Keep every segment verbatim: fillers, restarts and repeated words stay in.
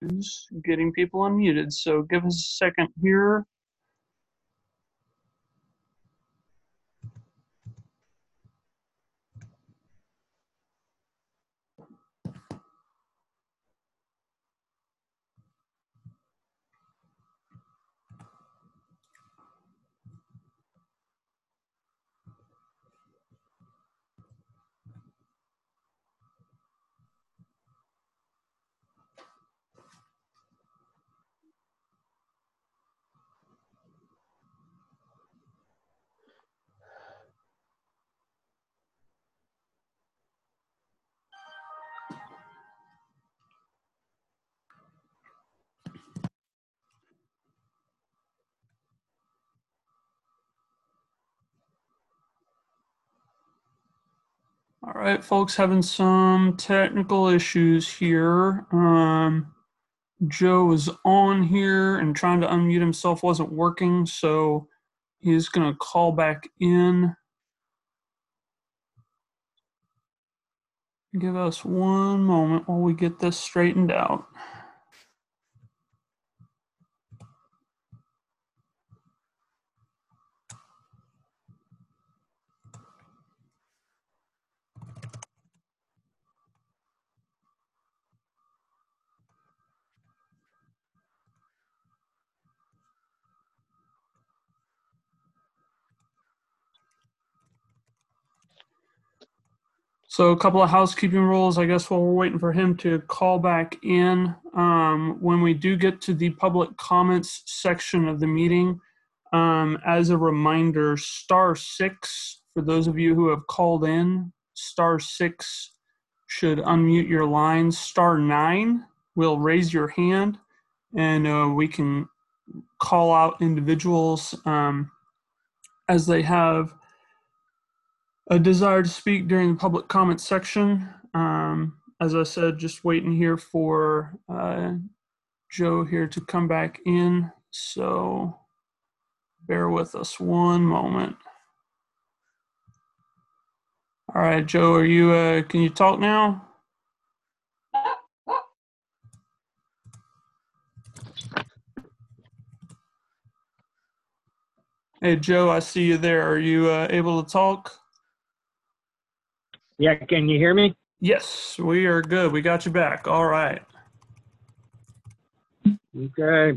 getting people unmuted, so give us a second here. All right, folks, having some technical issues here. Um, Joe was on here and trying to unmute himself wasn't working, so he's going to call back in. Give us one moment while we get this straightened out. So a couple of housekeeping rules, I guess, while we're waiting for him to call back in. Um, when we do get to the public comments section of the meeting, um, as a reminder, star six, for those of you who have called in, star six should unmute your line. Star nine will raise your hand, and uh, we can call out individuals um, as they have a desire to speak during the public comment section. Um, as I said, just waiting here for uh, Joe here to come back in. So bear with us one moment. All right, Joe, are you, uh, can you talk now? Hey, Joe, I see you there. Are you uh, able to talk? Yeah, can you hear me? Yes, we are good. We got you back. All right. Okay.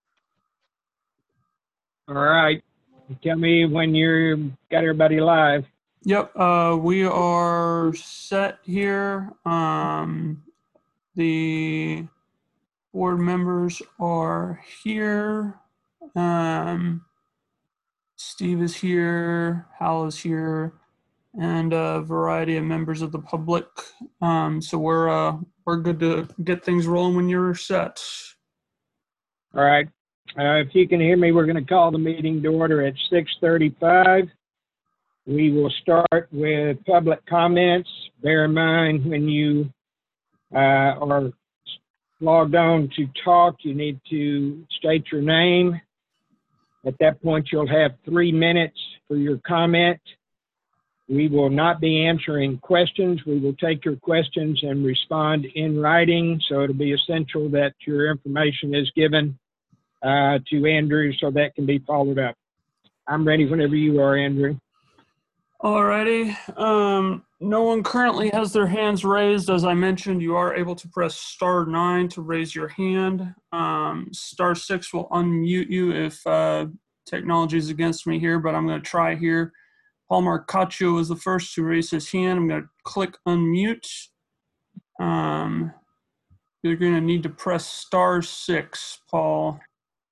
All right. Tell me when you got everybody live. Yep, uh, we are set here. Um, the board members are here. Um, Steve is here. Hal is here. And a variety of members of the public. Um, so we're uh, we're good to get things rolling when you're set. All right. Uh, if you can hear me, we're going to call the meeting to order at six thirty-five. We will start with public comments. Bear in mind when you uh, are logged on to talk, you need to state your name. At that point, you'll have three minutes for your comment. We will not be answering questions. We will take your questions and respond in writing. So it'll be essential that your information is given uh, to Andrew so that can be followed up. I'm ready whenever you are, Andrew. All righty. Um, no one currently has their hands raised. As I mentioned, you are able to press star nine to raise your hand. Um, star six will unmute you if uh, technology is against me here, but I'm going to try here. Paul Marcaccio is the first to raise his hand. I'm going to click unmute. Um, you're going to need to press star six, Paul.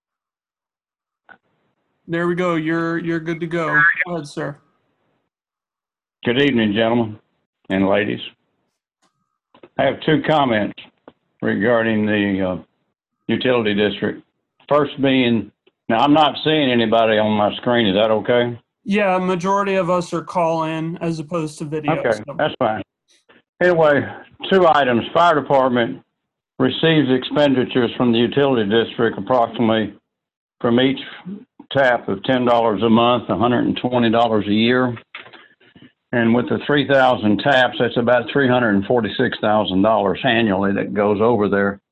There we go. You're you're good to go. Go ahead, sir. Good evening, gentlemen and ladies. I have two comments regarding the uh, utility district. First being, now I'm not seeing anybody on my screen. Is that okay? Yeah, majority of us are call-in as opposed to video. Okay, so. that's fine. Anyway, two items. Fire department receives expenditures from the utility district approximately from each tap of ten dollars a month, one hundred twenty dollars a year. And with the three thousand taps, that's about three hundred forty-six thousand dollars annually that goes over there.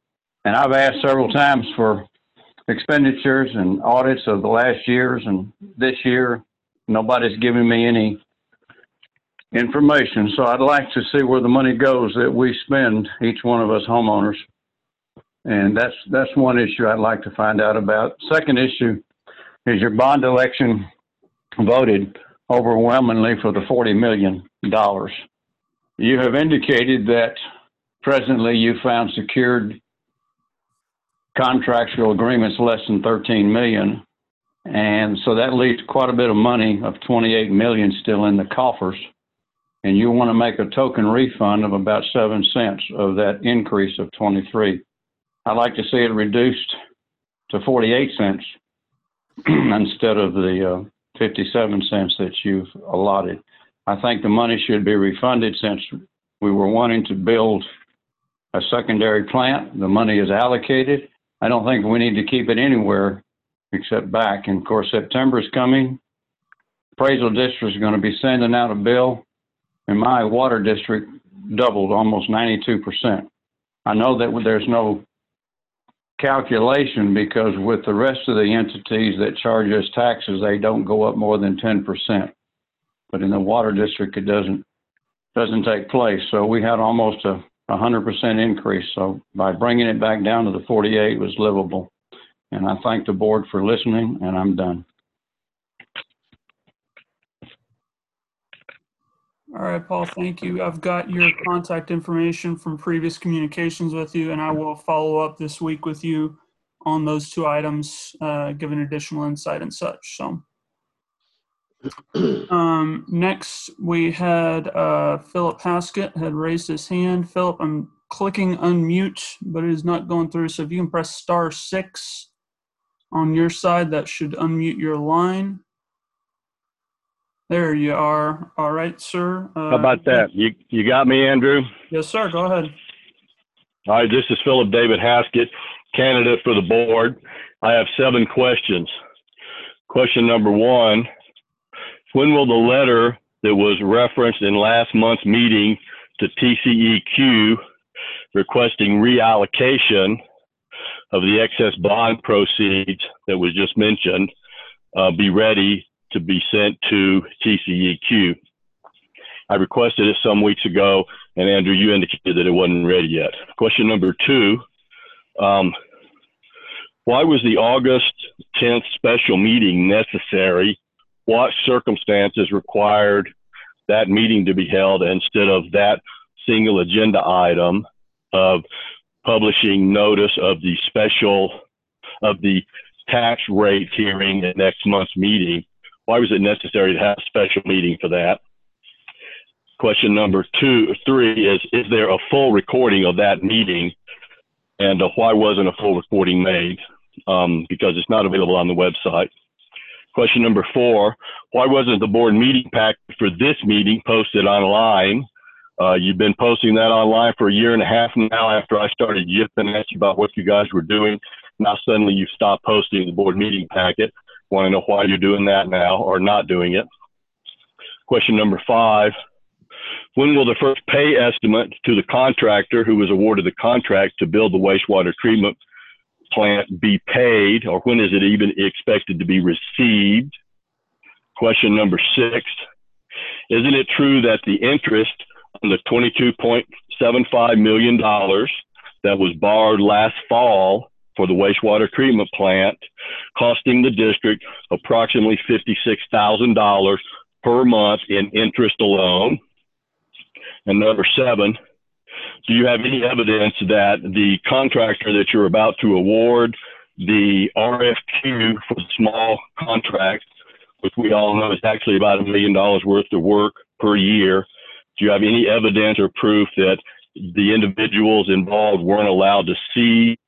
And I've asked several times for expenditures and audits of the last years, and this year, nobody's giving me any information. So I'd like to see where the money goes that we spend, each one of us homeowners. And that's, that's one issue I'd like to find out about. Second issue is your bond election voted overwhelmingly for the forty million dollars. You have indicated that presently you found secured contractual agreements less than thirteen million dollars. And so that leaves quite a bit of money of twenty-eight million dollars still in the coffers. And you want to make a token refund of about seven cents of that increase of twenty-three. I'd like to see it reduced to forty-eight cents instead of the uh, fifty-seven cents that you've allotted. I think the money should be refunded since we were wanting to build a secondary plant. The money is allocated. I don't think we need to keep it anywhere except back. And of course, September is coming. Appraisal district is going to be sending out a bill, and my water district doubled almost ninety-two percent. I know that there's no calculation because with the rest of the entities that charge us taxes, they don't go up more than ten percent. But in the water district, it doesn't doesn't take place. So we had almost a one hundred percent increase. So by bringing it back down to the forty-eight, it was livable. And I thank the board for listening, and I'm done. All right, Paul, thank you. I've got your contact information from previous communications with you, and I will follow up this week with you on those two items, uh, giving additional insight and such. So um, next we had uh, Philip Haskett had raised his hand. Philip, I'm clicking unmute, but it is not going through. So if you can press star six on your side, that should unmute your line. There you are. All right, sir. Uh, How about that? You you got me, Andrew? Yes, sir. Go ahead. All right, this is Philip David Haskett, candidate for the board. I have seven questions. Question number one, when will the letter that was referenced in last month's meeting to T C E Q requesting reallocation of the excess bond proceeds that was just mentioned uh, be ready to be sent to T C E Q? I requested it some weeks ago, and Andrew, you indicated that it wasn't ready yet. Question number two, um, why was the August tenth special meeting necessary? What circumstances required that meeting to be held instead of that single agenda item of publishing notice of the special, of the tax rate hearing at next month's meeting? Why was it necessary to have a special meeting for that? Question number two, three is, is there a full recording of that meeting? And uh, why wasn't a full recording made? Um, because it's not available on the website. Question number four, why wasn't the board meeting packet for this meeting posted online? Uh, you've been posting that online for a year and a half now after I started yipping at you about what you guys were doing. Now suddenly you've stopped posting the board meeting packet. Want to know why you're doing that now or not doing it. Question number five, when will the first pay estimate to the contractor who was awarded the contract to build the wastewater treatment plant be paid, or when is it even expected to be received? Question number six, isn't it true that the interest on the twenty-two point seven five million dollars that was borrowed last fall for the wastewater treatment plant, costing the district approximately fifty-six thousand dollars per month in interest alone? And number seven, do you have any evidence that the contractor that you're about to award the R F Q for the small contract, which we all know is actually about a million dollars worth of work per year, do you have any evidence or proof that the individuals involved weren't allowed to see?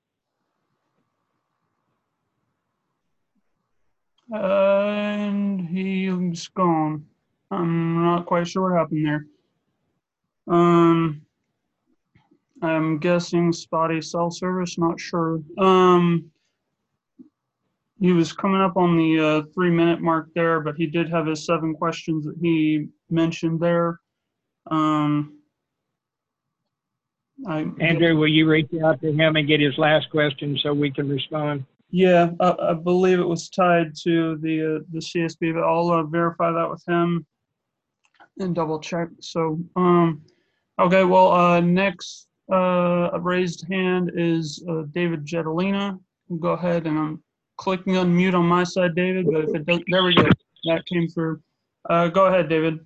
And he's gone. I'm not quite sure what happened there. Um, I'm guessing spotty cell service, not sure. Um, he was coming up on the uh, three minute mark there, but he did have his seven questions that he mentioned there. Um, I, Andrew, will you reach out to him and get his last question so we can respond? Yeah, I, I believe it was tied to the uh, the C S B, but I'll uh, verify that with him and double check. So, um, okay, well, uh, next uh, raised hand is uh, David Jetelina. Go ahead, and I'm clicking unmute on my side, David, but if it does, there we go. That came through. Uh, go ahead, David.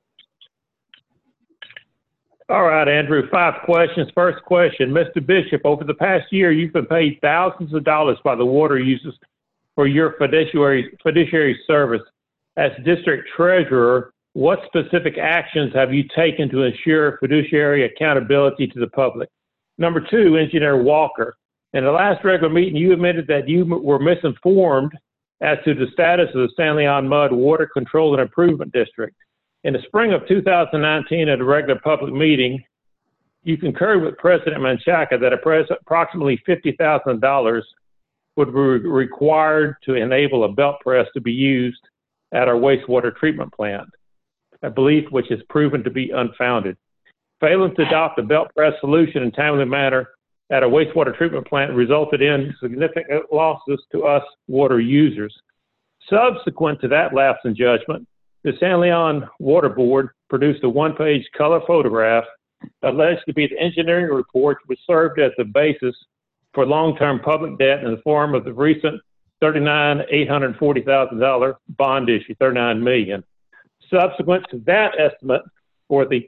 All right, Andrew, five questions. First question, Mister Bishop, over the past year, you've been paid thousands of dollars by the water users for your fiduciary, fiduciary service. As district treasurer, what specific actions have you taken to ensure fiduciary accountability to the public? Number two, Engineer Walker, in the last regular meeting, you admitted that you were misinformed as to the status of the San Leon Mud Water Control and Improvement District. In the spring of two thousand nineteen, at a regular public meeting, you concurred with President Menchaca that approximately fifty thousand dollars would be required to enable a belt press to be used at our wastewater treatment plant, a belief which is proven to be unfounded. Failing to adopt a belt press solution in a timely manner at a wastewater treatment plant resulted in significant losses to us water users. Subsequent to that lapse in judgment, the San Leon Water Board produced a one-page color photograph alleged to be the engineering report which served as the basis for long-term public debt in the form of the recent thirty-nine million eight hundred forty thousand dollars bond issue, thirty-nine million dollars. Subsequent to that estimate for the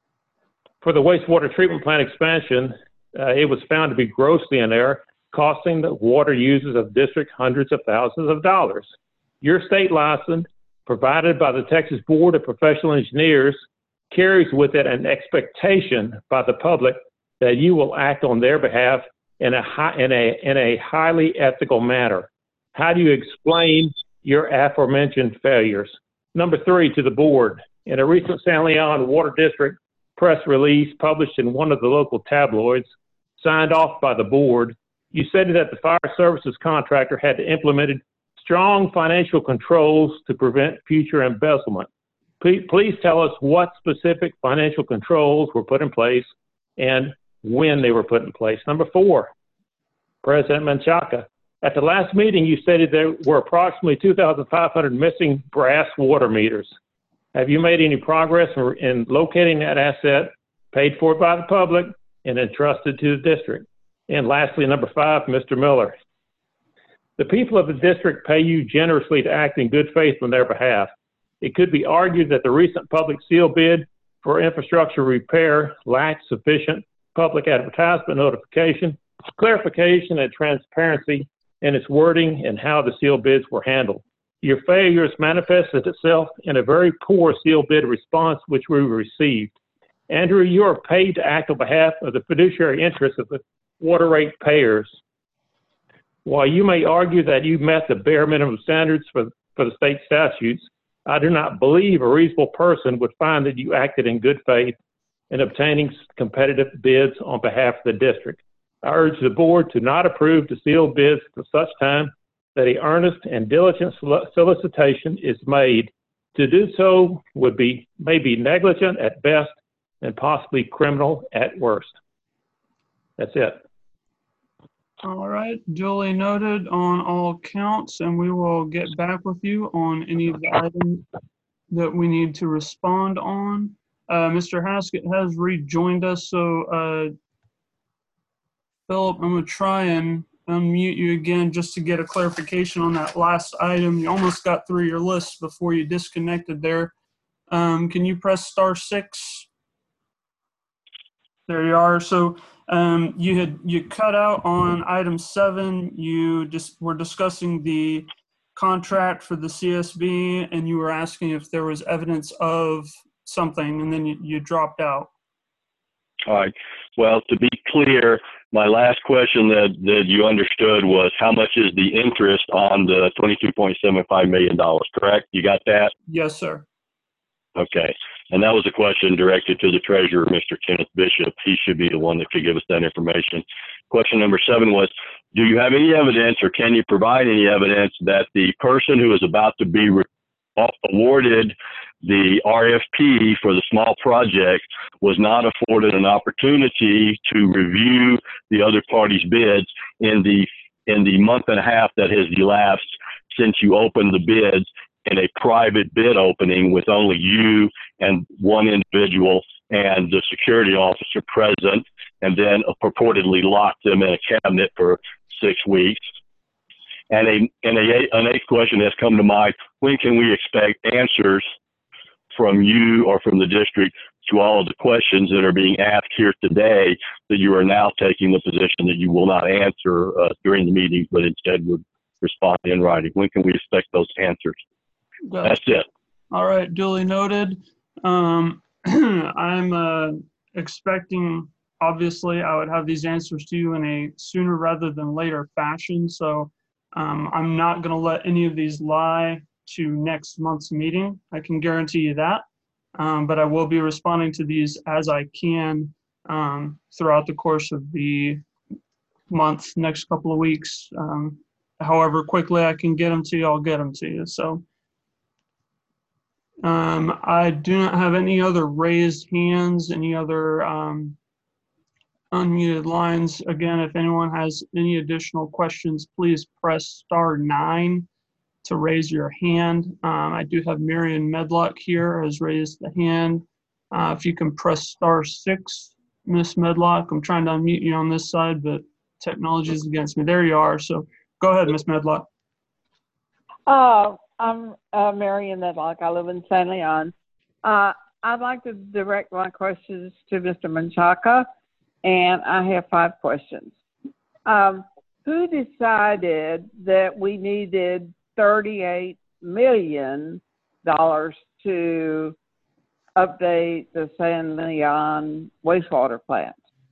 for the wastewater treatment plant expansion, uh, it was found to be grossly in error, costing the water users of the district hundreds of thousands of dollars. Your state license, provided by the Texas Board of Professional Engineers, carries with it an expectation by the public that you will act on their behalf in a, high, in a, in a highly ethical manner. How do you explain your aforementioned failures? Number three, to the board. In a recent San Leon Water District press release published in one of the local tabloids, signed off by the board, you stated that the fire services contractor had implemented strong financial controls to prevent future embezzlement. Please, please tell us what specific financial controls were put in place and when they were put in place. Number four, President Menchaca. At the last meeting, you stated there were approximately two thousand five hundred missing brass water meters. Have you made any progress in locating that asset, paid for by the public, and entrusted to the district? And lastly, number five, Mister Miller. The people of the district pay you generously to act in good faith on their behalf. It could be argued that the recent public seal bid for infrastructure repair lacked sufficient public advertisement notification, clarification, and transparency in its wording and how the seal bids were handled. Your failures manifested itself in a very poor seal bid response which we received. Andrew, you are paid to act on behalf of the fiduciary interests of the water rate payers. While you may argue that you met the bare minimum standards for, for the state statutes, I do not believe a reasonable person would find that you acted in good faith in obtaining competitive bids on behalf of the district. I urge the board to not approve the sealed bids for such time that a earnest and diligent solicitation is made. To do so would be maybe negligent at best and possibly criminal at worst. That's it. All right, duly noted on all counts, and we will get back with you on any of the items that we need to respond on. Uh, Mister Haskett has rejoined us, so uh, Philip, I'm going to try and unmute you again just to get a clarification on that last item. You almost got through your list before you disconnected there. Um, can you press star six? There you are. So um, you had you cut out on item seven. You just were discussing the contract for the C S B, and you were asking if there was evidence of something, and then you, you dropped out. All right. Well, to be clear, my last question that, that you understood was how much is the interest on the twenty-two point seven five million dollars, correct? You got that? Yes, sir. Okay. And that was a question directed to the treasurer, Mister Kenneth Bishop. He should be the one that could give us that information. Question number seven was, do you have any evidence or can you provide any evidence that the person who is about to be re- awarded the R F P for the small project was not afforded an opportunity to review the other party's bids in the in the month and a half that has elapsed since you opened the bids in a private bid opening with only you and one individual and the security officer present, and then purportedly locked them in a cabinet for six weeks. And a and a, an eighth question has come to mind: when can we expect answers from you or from the district to all of the questions that are being asked here today that you are now taking the position that you will not answer uh, during the meetings, but instead would respond in writing? When can we expect those answers? Gotcha. That's it. All right, duly noted. Um, I'm uh, expecting, obviously, I would have these answers to you in a sooner rather than later fashion. So um, I'm not going to let any of these lie to next month's meeting. I can guarantee you that. Um, but I will be responding to these as I can um, throughout the course of the month, next couple of weeks. Um, however quickly I can get them to you, I'll get them to you. So. Um, I do not have any other raised hands, any other um, unmuted lines. Again, if anyone has any additional questions, please press star nine to raise your hand. Um, I do have Marion Medlock here has raised the hand. Uh, if you can press star six, Miss Medlock. I'm trying to unmute you on this side, but technology is against me. There you are. So go ahead, Miss Medlock. Uh, I'm uh, Marion Medlock. I live in San Leon. Uh, I'd like to direct my questions to Mister Menchaca, and I have five questions. Um, who decided that we needed thirty-eight million dollars to update the San Leon wastewater plant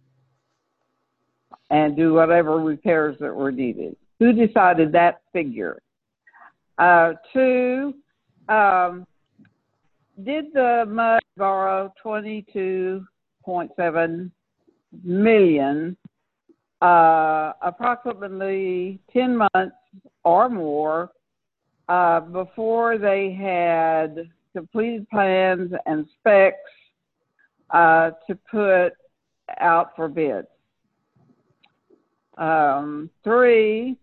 and do whatever repairs that were needed? Who decided that figure? Uh, two, um, did the M U D borrow twenty-two point seven million dollars, uh, approximately ten months or more, uh, before they had completed plans and specs uh, to put out for bids? Um, three,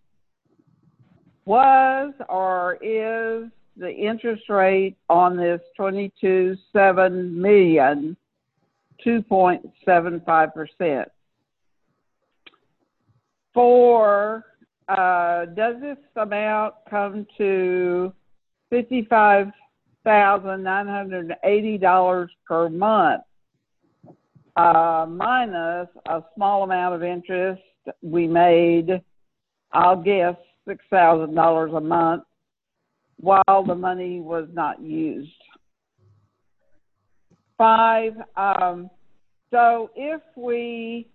was or is the interest rate on this twenty-two point seven million two point seven five percent? Four, uh, does this amount come to fifty-five thousand nine hundred eighty dollars per month, uh, minus a small amount of interest we made, I'll guess, six thousand dollars a month while the money was not used? Five, um, so if we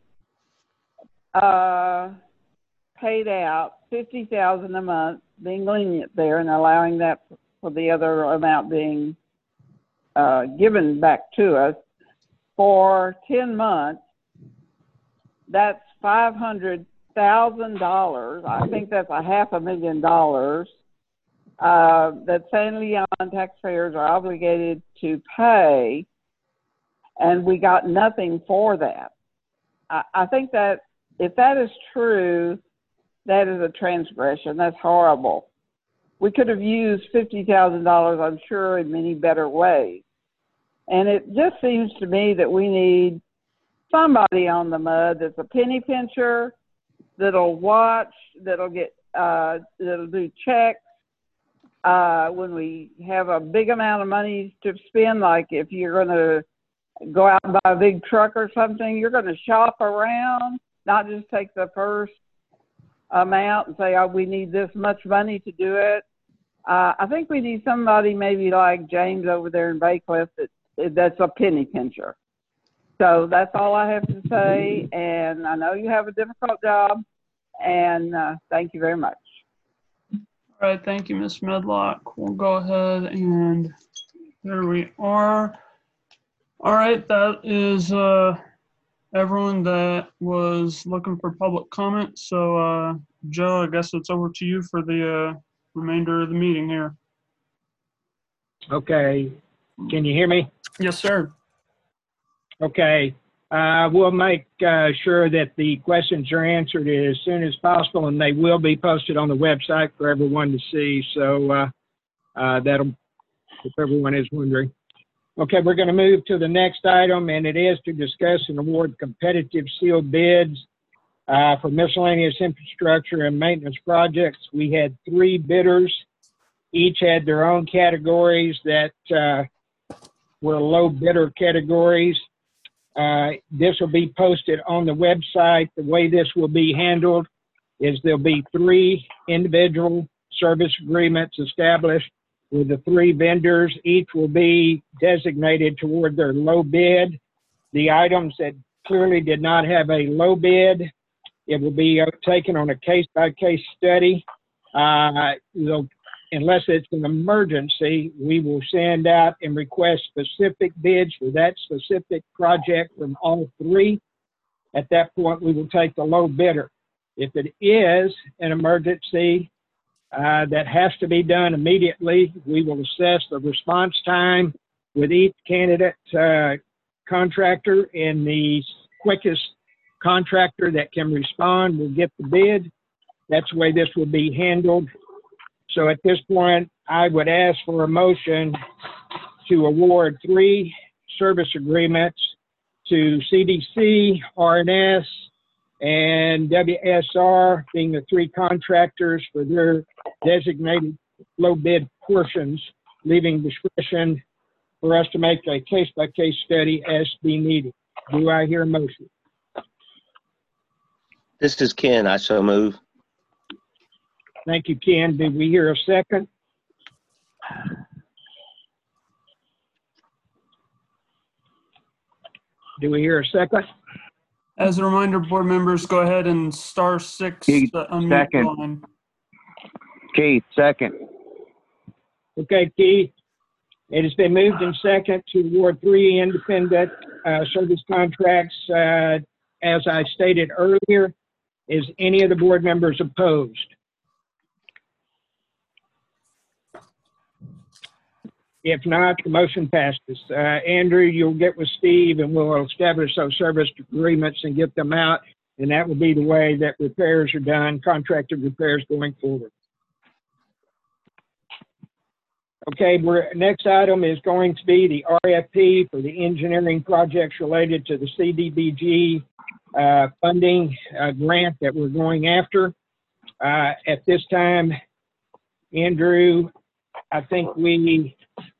uh, paid out fifty thousand dollars a month, being lenient there and allowing that for the other amount being uh, given back to us for ten months, that's five hundred thousand dollars. I think that's a half a million dollars uh, that San Leon taxpayers are obligated to pay, and we got nothing for that. I, I think that if that is true, that is a transgression. That's horrible. We could have used fifty thousand dollars, I'm sure, in many better ways. And it just seems to me that we need somebody on the M U D that's a penny pincher, that'll watch, that'll get, uh, that'll do checks uh, when we have a big amount of money to spend. Like if you're going to go out and buy a big truck or something, you're going to shop around, not just take the first amount and say, oh, we need this much money to do it. Uh, I think we need somebody maybe like James over there in Baycliff that, that's a penny pincher. So that's all I have to say, and I know you have a difficult job, and uh, thank you very much. All right, thank you, Miz Medlock. We'll go ahead and there we are. All right, that is uh, everyone that was looking for public comment. So, uh, Joe, I guess it's over to you for the uh, remainder of the meeting here. Okay. Can you hear me? Yes, sir. Okay. Uh, we'll make uh, sure that the questions are answered as soon as possible, and they will be posted on the website for everyone to see. So uh, uh, that'll, if everyone is wondering. Okay, we're going to move to the next item, and it is to discuss and award competitive sealed bids uh, for miscellaneous infrastructure and maintenance projects. We had three bidders. Each had their own categories that uh, were low bidder categories. Uh, this will be posted on the website. The way this will be handled is there'll be three individual service agreements established with the three vendors. Each will be designated toward their low bid. The items that clearly did not have a low bid, it will be taken on a case-by-case study. Uh, unless it's an emergency, we will send out and request specific bids for that specific project from all three. At that point, we will take the low bidder. If it is an emergency uh, that has to be done immediately, we will assess the response time with each candidate uh, contractor, and the quickest contractor that can respond will get the bid. That's the way this will be handled. So at this point, I would ask for a motion to award three service agreements to C D C, R N S, and W S R, being the three contractors for their designated low bid portions, leaving discretion for us to make a case-by-case study as be needed. Do I hear a motion? This is Ken. I so move. Thank you, Ken. Did we hear a second? Do we hear a second? As a reminder, board members, go ahead and star six Keith, to unmute second. your line. Keith, second. Okay, Keith. It has been moved in second to award three independent uh, service contracts. Uh, as I stated earlier, is any of the board members opposed? If not, the motion passes. Uh, Andrew, you'll get with Steve and we'll establish those service agreements and get them out. And that will be the way that repairs are done, contracted repairs going forward. Okay, we're, next item is going to be the R F P for the engineering projects related to the C D B G uh, funding uh, grant that we're going after. Uh, at this time, Andrew, I think we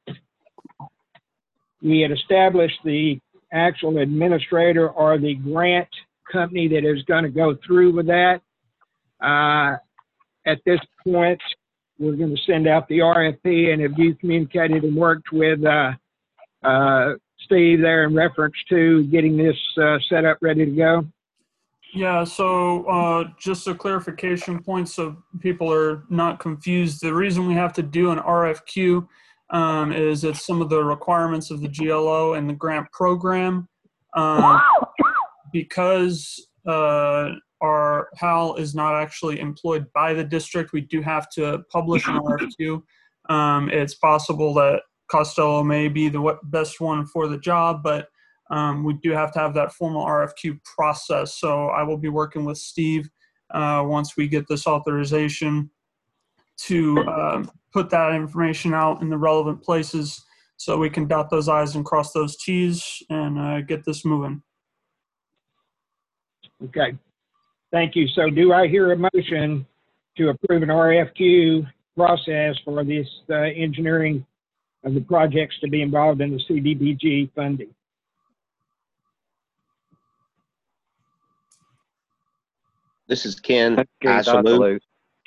we had established the actual administrator or the grant company that is going to go through with that. Uh, at this point, we're going to send out the R F P, and have you communicated and worked with uh, uh, Steve there in reference to getting this uh, set up, ready to go? Yeah, so uh, just a clarification point so people are not confused. The reason we have to do an R F Q um, is it's some of the requirements of the G L O and the grant program. Um, because uh, our H A L is not actually employed by the district, we do have to publish an R F Q. Um, it's possible that Costello may be the best one for the job, but Um, we do have to have that formal R F Q process. So I will be working with Steve uh, once we get this authorization to uh, put that information out in the relevant places so we can dot those I's and cross those T's and uh, get this moving. Okay, thank you. So do I hear a motion to approve an R F Q process for this uh, engineering of the projects to be involved in the C D B G funding? This is Ken. Keith, I so I move. salute.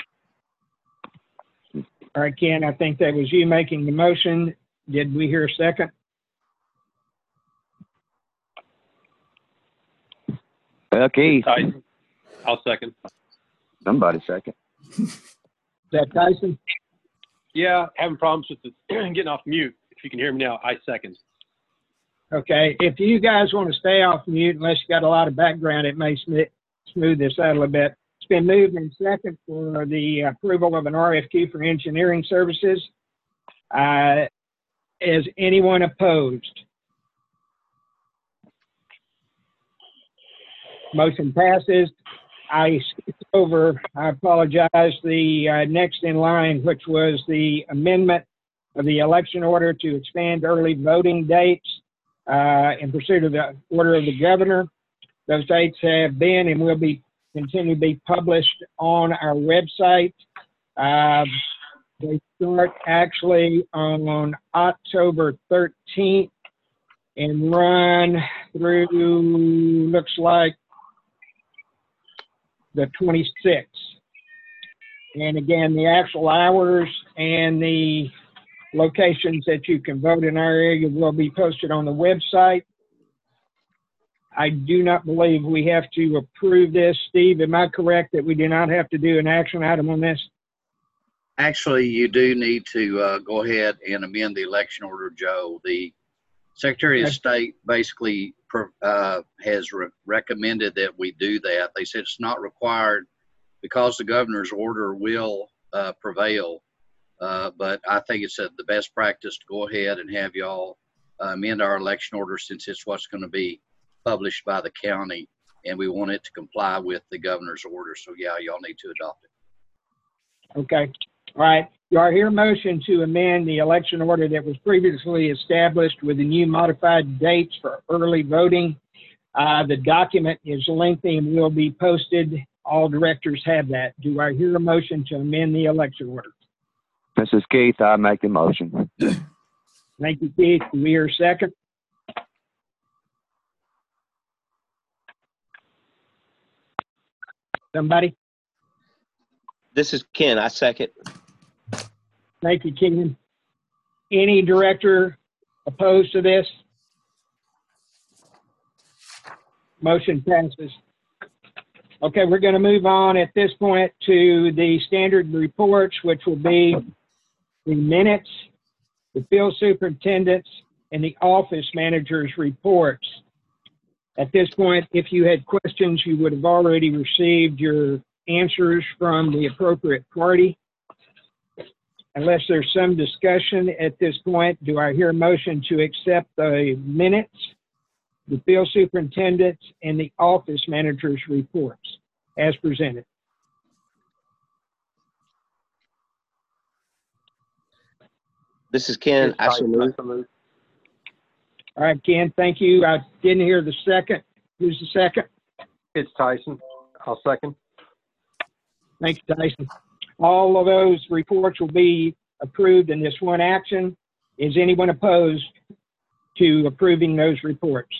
All right, Ken, I think that was you making the motion. Did we hear a second? Well, Keith, Tyson. I'll second. somebody second. Is that Tyson? Yeah, having problems with the getting off mute. If you can hear me now, I second. Okay, if you guys want to stay off mute, unless you got a lot of background, it may smooth smooth this out a little bit. It's been moved in second for the approval of an R F Q for engineering services. Uh, Is anyone opposed? Motion passes. I skipped over, I apologize, the uh, next in line, which was the amendment of the election order to expand early voting dates uh, in pursuit of the order of the governor. Those dates have been and will be continue to be published on our website. Uh, they start actually on October thirteenth and run through, looks like, the twenty-sixth. And again, the actual hours and the locations that you can vote in our area will be posted on the website. I do not believe we have to approve this. Steve, am I correct that we do not have to do an action item on this? Actually, you do need to uh, go ahead and amend the election order, Joe. The Secretary of State basically uh, has re recommended that we do that. They said it's not required because the governor's order will uh, prevail. Uh, but I think it's uh, the best practice to go ahead and have y'all uh, amend our election order, since it's what's going to be published by the county, and we want it to comply with the governor's order. So yeah, y'all need to adopt it. Okay. All right. Do I hear a motion to amend the election order that was previously established with the new modified dates for early voting? Uh, the document is lengthy and will be posted. All directors have that. Do I hear a motion to amend the election order? This is Keith. I make the motion. Thank you, Keith. Do we hear a second? Somebody? This is Ken. I second. Thank you, Ken. Any director opposed to this? Motion passes. Okay, we're going to move on at this point to the standard reports, which will be the minutes, the field superintendents, and the office manager's reports. At this point, if you had questions, you would have already received your answers from the appropriate party. Unless there's some discussion at this point, do I hear a motion to accept the minutes, the field superintendents, and the office manager's reports as presented? This is Ken. I so move. All right, Ken, thank you. I didn't hear the second. Who's the second? It's Tyson. I'll second. Thanks, Tyson. All of those reports will be approved in this one action. Is anyone opposed to approving those reports?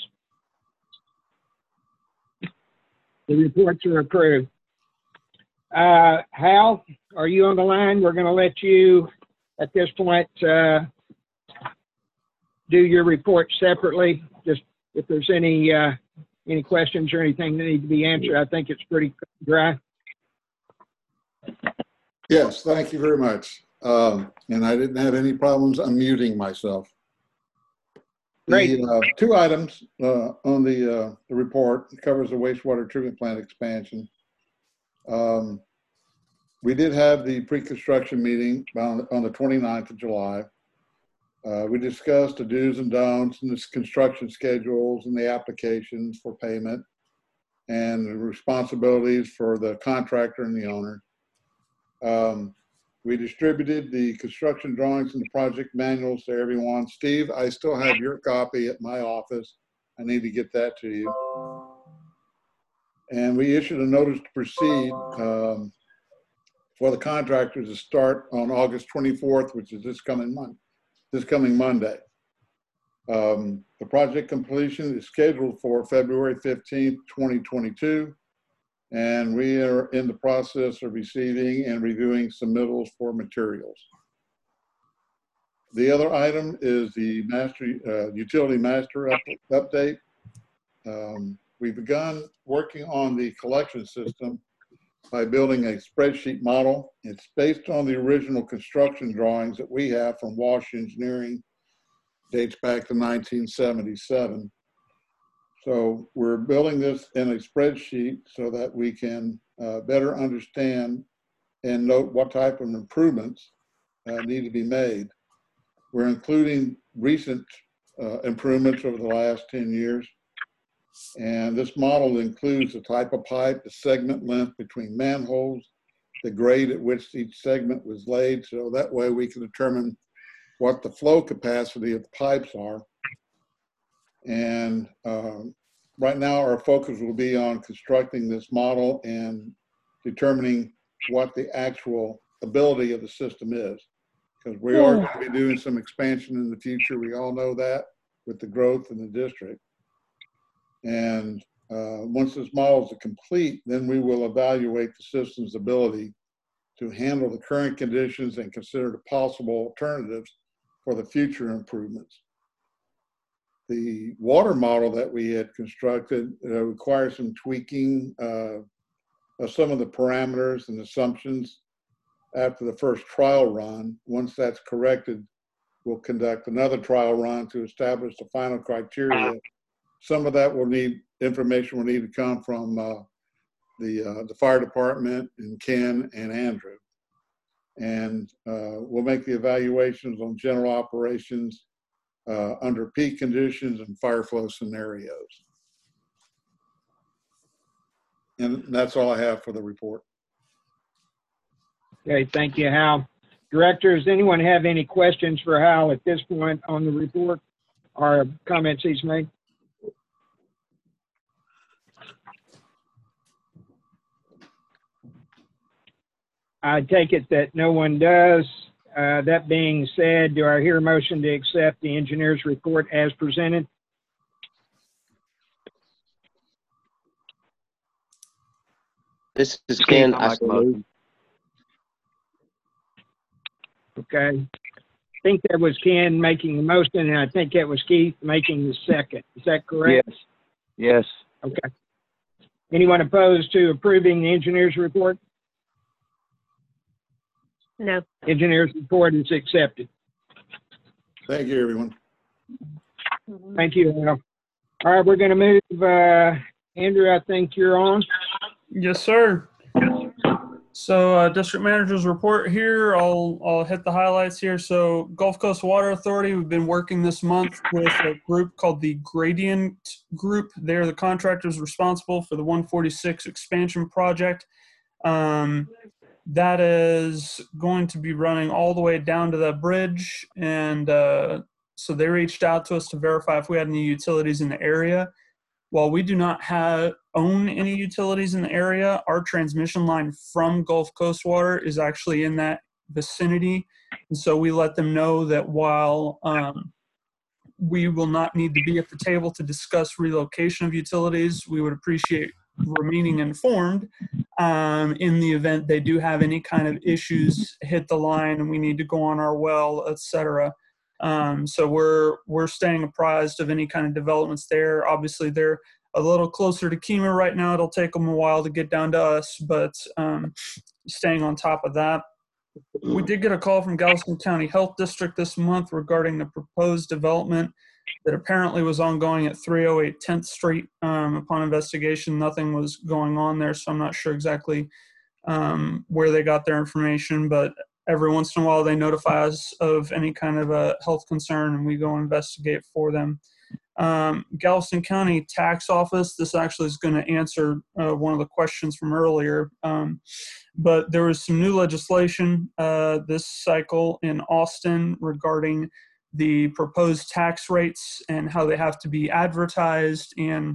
The reports are approved. Uh, Hal, are you on the line? We're going to let you, at this point, uh, do your report separately. Just if there's any uh, any questions or anything that need to be answered, I think it's pretty dry. Yes, thank you very much. Um, and I didn't have any problems unmuting myself. Great. The uh, two items uh, on the, uh, the report covers the wastewater treatment plant expansion. Um, we did have the pre-construction meeting on, on the twenty-ninth of July. Uh, we discussed the do's and don'ts and the construction schedules and the applications for payment and the responsibilities for the contractor and the owner. Um, we distributed the construction drawings and the project manuals to everyone. Steve, I still have your copy at my office. I need to get that to you. And we issued a notice to proceed um, for the contractors to start on August twenty-fourth, which is this coming month, this coming Monday. Um, the project completion is scheduled for February fifteenth, twenty twenty-two. And we are in the process of receiving and reviewing submittals for materials. The other item is the master uh, utility master up, update. Um, we've begun working on the collection system by building a spreadsheet model. It's based on the original construction drawings that we have from Walsh Engineering, dates back to nineteen seventy-seven. So we're building this in a spreadsheet so that we can uh, better understand and note what type of improvements uh, need to be made. We're including recent uh, improvements over the last ten years. And this model includes the type of pipe, the segment length between manholes, the grade at which each segment was laid. So that way we can determine what the flow capacity of the pipes are. And um, right now our focus will be on constructing this model and determining what the actual ability of the system is. Because we are going to be doing some expansion in the future. We all know that with the growth in the district. And uh, once this model is complete, then we will evaluate the system's ability to handle the current conditions and consider the possible alternatives for the future improvements. The water model that we had constructed uh, requires some tweaking uh, of some of the parameters and assumptions after the first trial run. Once that's corrected, we'll conduct another trial run to establish the final criteria. Some of that will need, information will need to come from uh, the, uh, the fire department and Ken and Andrew. And uh, we'll make the evaluations on general operations uh, under peak conditions and fire flow scenarios. And that's all I have for the report. Okay, thank you, Hal. Director, does anyone have any questions for Hal at this point on the report or comments he's made? I take it that no one does. Uh, that being said, do I hear a motion to accept the engineer's report as presented? This is Ken. I so move. Okay. I think that was Ken making the motion, and I think that was Keith making the second. Is that correct? Yes. Yes. Okay. Anyone opposed to approving the engineer's report? No. Engineer's report is accepted. Thank you, everyone. Thank you, Al. All right, we're going to move. Uh, Andrew, I think you're on. Yes, sir. So uh, district manager's report here. I'll, I'll hit the highlights here. So Gulf Coast Water Authority, we've been working this month with a group called the Gradient Group. They're the contractors responsible for the one forty-six expansion project. Um, that is going to be running all the way down to the bridge. And uh, so they reached out to us to verify if we had any utilities in the area. While we do not have own any utilities in the area, our transmission line from Gulf Coast Water is actually in that vicinity. And so we let them know that while um, we will not need to be at the table to discuss relocation of utilities, we would appreciate remaining informed um, in the event they do have any kind of issues hit the line and we need to go on our well, et cetera. Um, so we're we're staying apprised of any kind of developments there. Obviously, they're a little closer to Kemah right now. It'll take them a while to get down to us, but um, staying on top of that. We did get a call from Galveston County Health District this month regarding the proposed development that apparently was ongoing at three oh eight tenth Street. Um, upon investigation, nothing was going on there, so I'm not sure exactly um, where they got their information, but every once in a while they notify us of any kind of a health concern and we go investigate for them. Um, Galveston County Tax Office, this actually is going to answer uh, one of the questions from earlier, um, but there was some new legislation uh, this cycle in Austin regarding the proposed tax rates and how they have to be advertised and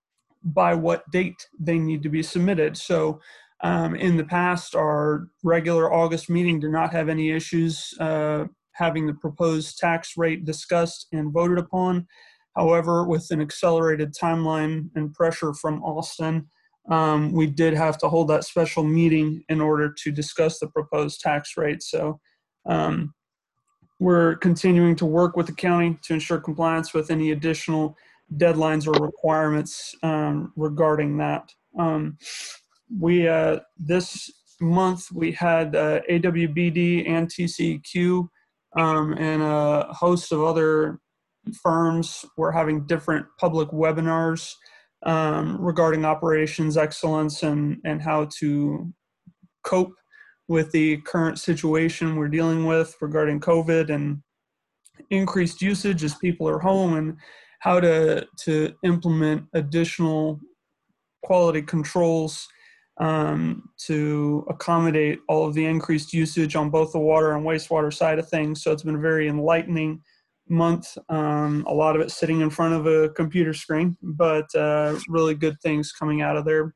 by what date they need to be submitted. So Um, in the past, our regular August meeting did not have any issues uh, having the proposed tax rate discussed and voted upon. However, with an accelerated timeline and pressure from Austin, um, we did have to hold that special meeting in order to discuss the proposed tax rate. So um, we're continuing to work with the county to ensure compliance with any additional deadlines or requirements um, regarding that. Um, We, uh, this month, we had uh, A W B D and T C E Q um, and a host of other firms were having different public webinars um, regarding operations excellence and, and how to cope with the current situation we're dealing with regarding COVID and increased usage as people are home, and how to to implement additional quality controls um, to accommodate all of the increased usage on both the water and wastewater side of things. So it's been a very enlightening month. Um, a lot of it sitting in front of a computer screen, but uh, really good things coming out of there.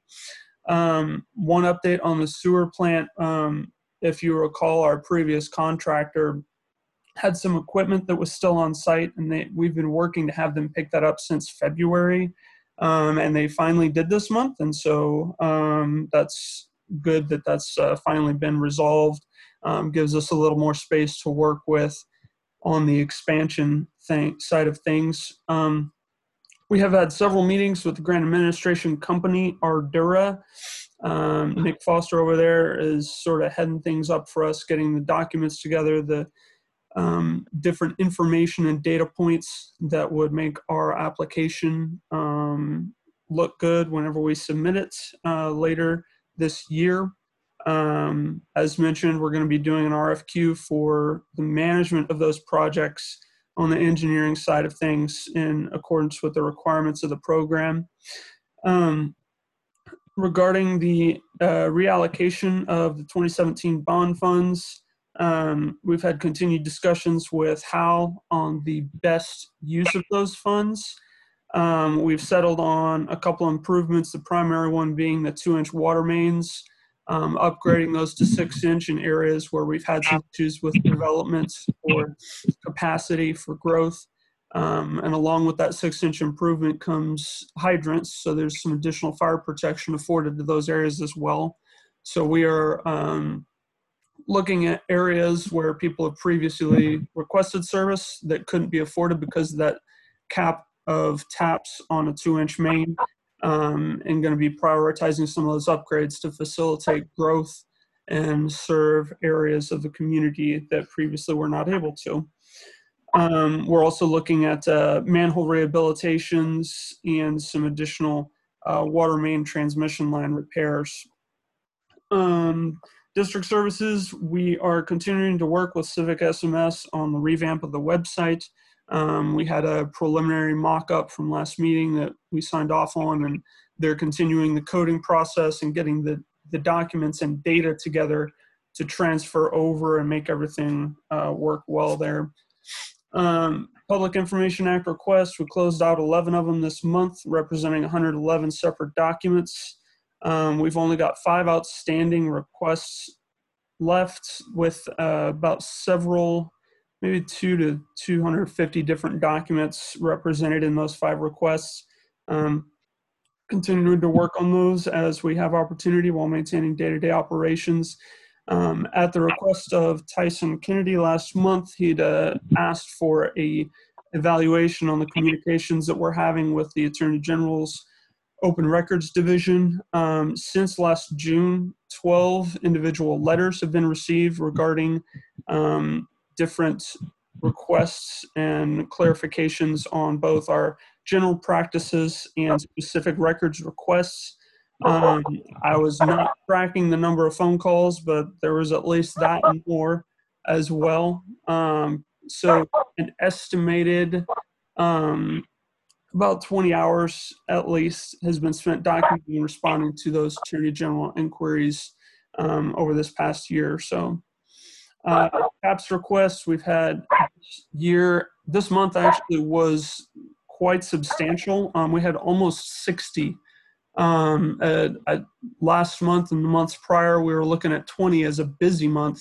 Um, one update on the sewer plant. Um, if you recall, our previous contractor had some equipment that was still on site, and they, we've been working to have them pick that up since February. Um, and they finally did this month. And so um, that's good that that's uh, finally been resolved. Um, gives us a little more space to work with on the expansion thing, side of things. Um, we have had several meetings with the grant administration company, Ardura. Um, Nick Foster over there is sort of heading things up for us, getting the documents together, the um, different information and data points that would make our application um, look good whenever we submit it uh, later this year. Um, as mentioned, we're going to be doing an R F Q for the management of those projects on the engineering side of things in accordance with the requirements of the program. Um, regarding the uh, reallocation of the twenty seventeen bond funds, um, we've had continued discussions with Hal on the best use of those funds. Um, we've settled on a couple improvements, the primary one being the two-inch water mains, um, upgrading those to six-inch in areas where we've had some issues with development or capacity for growth. Um, and along with that six-inch improvement comes hydrants, so there's some additional fire protection afforded to those areas as well. So we are um, looking at areas where people have previously requested service that couldn't be afforded because of that cap of taps on a two-inch main, um, and going to be prioritizing some of those upgrades to facilitate growth and serve areas of the community that previously were not able to. Um, we're also looking at uh, manhole rehabilitations and some additional uh, water main transmission line repairs. Um, district services, we are continuing to work with Civic S M S on the revamp of the website. Um, we had a preliminary mock-up from last meeting that we signed off on, and they're continuing the coding process and getting the, the documents and data together to transfer over and make everything uh, work well there. Um, Public Information Act requests, we closed out eleven of them this month, representing one hundred eleven separate documents. Um, we've only got five outstanding requests left, with uh, about several, maybe two to two hundred fifty different documents represented in those five requests. Um, continuing to work on those as we have opportunity while maintaining day-to-day operations. Um, at the request of Tyson Kennedy last month, he'd uh, asked for a evaluation on the communications that we're having with the Attorney General's Open Records Division. Um, since last June, twelve individual letters have been received regarding um, different requests and clarifications on both our general practices and specific records requests. Um, I was not tracking the number of phone calls, but there was at least that and more as well. Um, so an estimated um, about twenty hours at least has been spent documenting and responding to those Attorney General inquiries um, over this past year or so. Uh, CAPS requests we've had year, this month actually was quite substantial. Um, we had almost sixty. Um, uh, uh, last month and the months prior, we were looking at twenty as a busy month,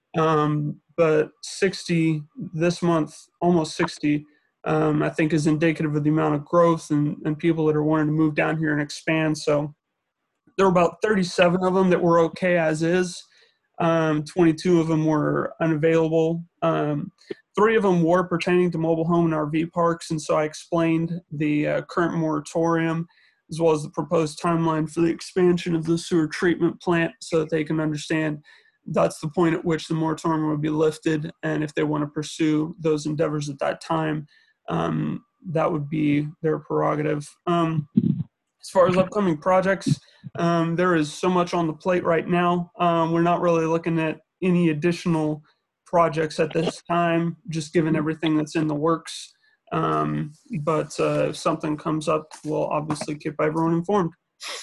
um, but sixty this month, almost sixty, um, I think is indicative of the amount of growth and, and people that are wanting to move down here and expand. So there were about thirty-seven of them that were okay as is. Um, twenty-two of them were unavailable. Um, three of them were pertaining to mobile home and R V parks, and so I explained the uh, current moratorium as well as the proposed timeline for the expansion of the sewer treatment plant so that they can understand that's the point at which the moratorium would be lifted. And if they want to pursue those endeavors at that time, um, that would be their prerogative. Um, as far as upcoming projects, um, there is so much on the plate right now. Um, we're not really looking at any additional projects at this time, just given everything that's in the works. Um, but uh, if something comes up, we'll obviously keep everyone informed.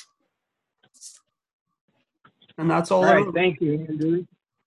And that's all. All I right, wrote. thank you, Andrew.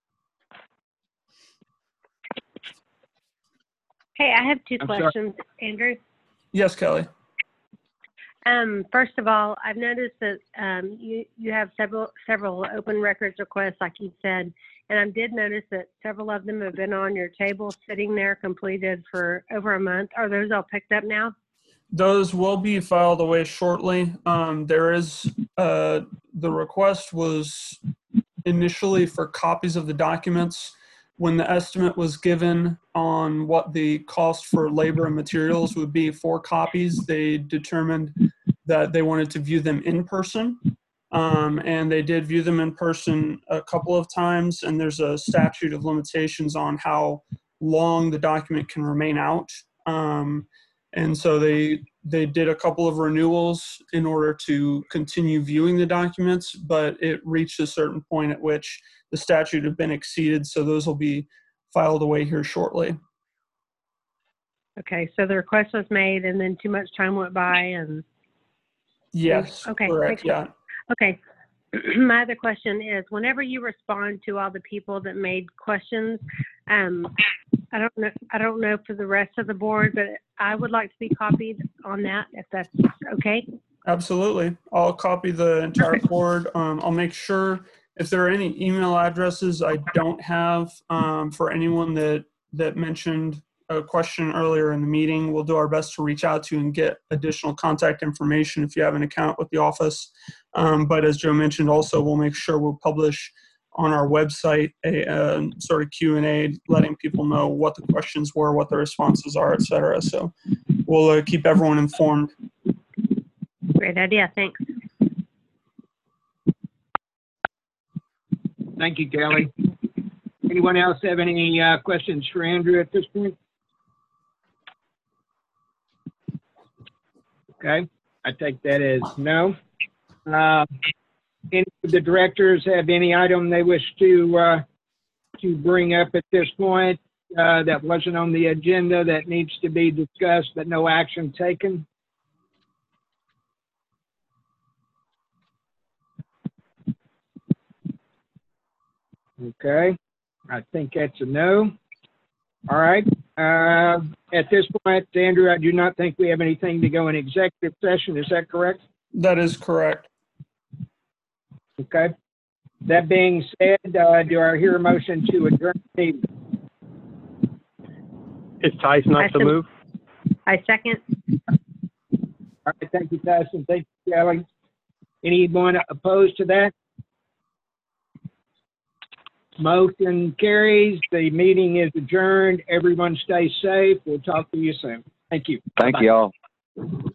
Hey, I have two I'm sorry. questions, Andrew. Yes, Kelly. Um, first of all, I've noticed that um, you you have several several open records requests, like you said, and I did notice that several of them have been on your table, sitting there, completed for over a month. Are those all picked up now? Those will be filed away shortly. Um, there is uh, the request was initially for copies of the documents. When the estimate was given on what the cost for labor and materials would be for copies, they determined that they wanted to view them in person. Um, and they did view them in person a couple of times, and there's a statute of limitations on how long the document can remain out. Um, and so they they did a couple of renewals in order to continue viewing the documents, but it reached a certain point at which the statute had been exceeded, so those will be filed away here shortly. Okay, so the request was made, and then too much time went by, and Yes, okay, correct, yeah. Okay. My other question is, whenever you respond to all the people that made questions, um, I don't know, I don't know for the rest of the board, but I would like to be copied on that, if that's okay. Absolutely. I'll copy the entire board. Um, I'll make sure if there are any email addresses I don't have um, for anyone that, that mentioned a question earlier in the meeting, we'll do our best to reach out to and get additional contact information if you have an account with the office. Um, but as Joe mentioned, also we'll make sure we'll publish on our website a uh, sort of Q and A, letting people know what the questions were, what the responses are, et cetera. So we'll uh, keep everyone informed. Great idea. Thanks. Thank you, Kelly. Anyone else have any uh, questions for Andrew at this point? Okay, I take that as no. Uh, any of the directors have any item they wish to uh, to bring up at this point uh, that wasn't on the agenda that needs to be discussed but no action taken? Okay, I think that's a no. All right. Uh, at this point, Andrew, I do not think we have anything to go in executive session. Is that correct? That is correct. Okay. That being said, uh, do I hear a motion to adjourn the meeting? It's Tyson, not to move. I second. All right. Thank you, Tyson. Thank you, Kelly. Anyone opposed to that? Motion carries. The meeting is adjourned. Everyone stay safe. We'll talk to you soon. Thank you. Thank Bye-bye. you all.